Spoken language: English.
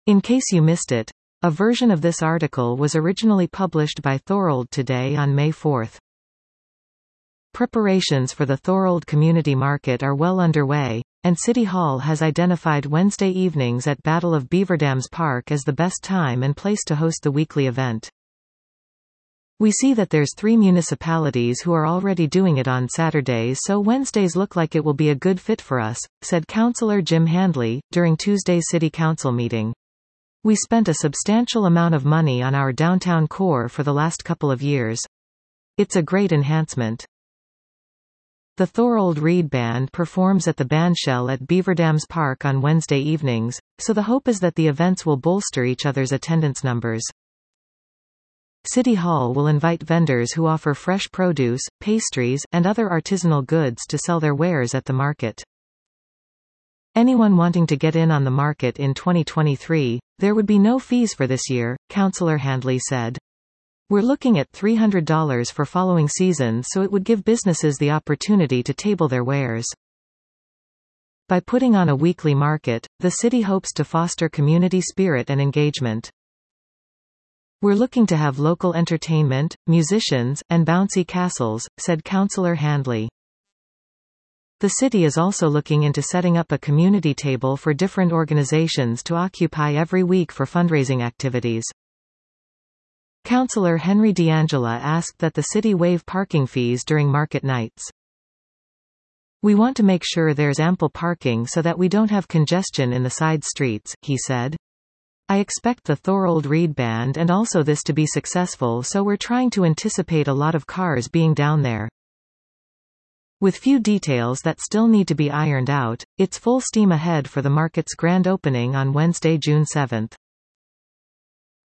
In case you missed it, a version of this article was originally published by Thorold Today on May 4. Preparations for the Thorold Community Market are well underway, and City Hall has identified Wednesday evenings at Battle of Beaverdams Park as the best time and place to host the weekly event. We see that there's 3 municipalities who are already doing it on Saturdays, so Wednesdays look like it will be a good fit for us, said Councillor Jim Handley, during Tuesday's City Council meeting. We spent a substantial amount of money on our downtown core for the last couple of years. It's a great enhancement. The Thorold Reed Band performs at the Bandshell at Beaverdams Park on Wednesday evenings, so the hope is that the events will bolster each other's attendance numbers. City Hall will invite vendors who offer fresh produce, pastries, and other artisanal goods to sell their wares at the market. Anyone wanting to get in on the market in 2023, there would be no fees for this year, Councillor Handley said. We're looking at $300 for following season, so it would give businesses the opportunity to table their wares. By putting on a weekly market, the city hopes to foster community spirit and engagement. We're looking to have local entertainment, musicians, and bouncy castles, said Councillor Handley. The city is also looking into setting up a community table for different organizations to occupy every week for fundraising activities. Councillor Henry D'Angela asked that the city waive parking fees during market nights. We want to make sure there's ample parking so that we don't have congestion in the side streets, he said. I expect the Thorold Reed Band and also this to be successful, so we're trying to anticipate a lot of cars being down there. With few details that still need to be ironed out, it's full steam ahead for the market's grand opening on Wednesday, June 7.